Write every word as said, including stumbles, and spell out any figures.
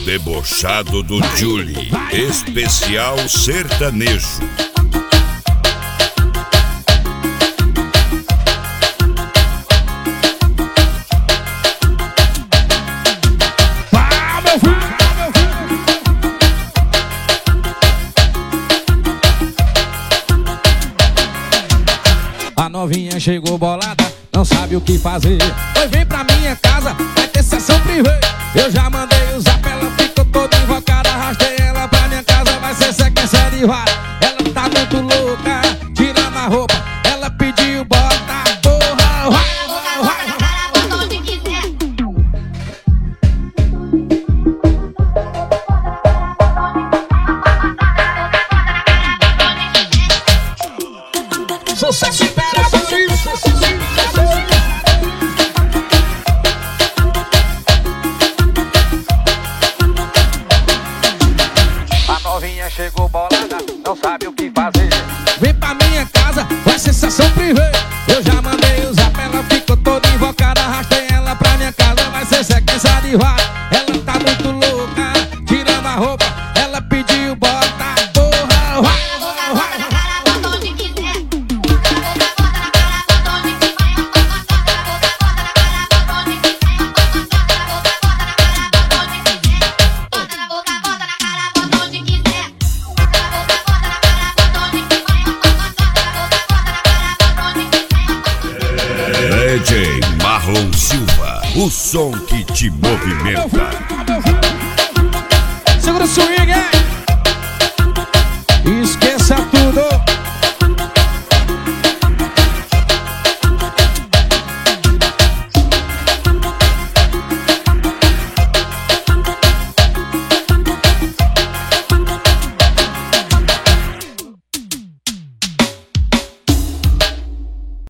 debochado do Julie, especial sertanejo. A novinha chegou bolada, não sabe o que fazer. Oi, vem pra minha casa, vai ter sessão privê. Eu já mandei o zap, ela ficou toda invocada. Arrastei ela pra minha casa, vai ser sequência de vara. Ela tá muito louca, tirando a roupa. Ela pediu, bota a porra, vai, vai, vai, vai, bota onde quiser. Sucesso impera por isso. A novinha chegou bolada, não sabe o que fazer. Vem pra minha casa, vai ser sessão privê. Eu já mandei o zap, ela ficou toda invocada. Arrastei ela pra minha casa, vai ser sequência de vara. Ela tá muito louca, tirando a roupa. Ela pediu, bota a porra, vai, vai, vai. D J Marlon Silva, o som que te movimenta. Segura o swing, hein?